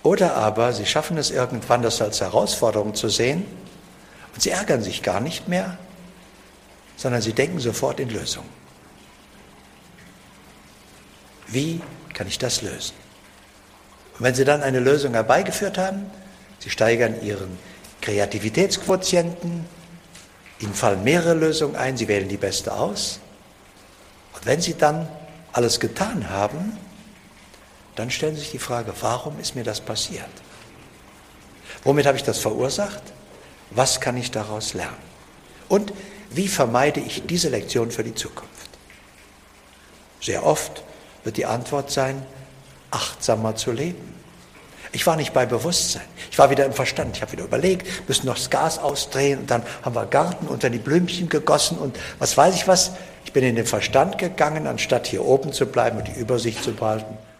Oder aber sie schaffen es irgendwann, das als Herausforderung zu sehen und sie ärgern sich gar nicht mehr, sondern sie denken sofort in Lösungen. Wie kann ich das lösen? Und wenn sie dann eine Lösung herbeigeführt haben, sie steigern ihren Kreativitätsquotienten, ihnen fallen mehrere Lösungen ein, sie wählen die beste aus. Und wenn sie dann alles getan haben, dann stellen sie sich die Frage, warum ist mir das passiert? Womit habe ich das verursacht? Was kann ich daraus lernen? Und wie vermeide ich diese Lektion für die Zukunft? Sehr oft wird die Antwort sein, achtsamer zu leben. Ich war nicht bei Bewusstsein. Ich war wieder im Verstand. Ich habe wieder überlegt, müssen noch das Gas ausdrehen und dann haben wir Garten unter die Blümchen gegossen und was weiß ich was. Ich bin in den Verstand gegangen, anstatt hier oben zu bleiben und die Übersicht zu behalten.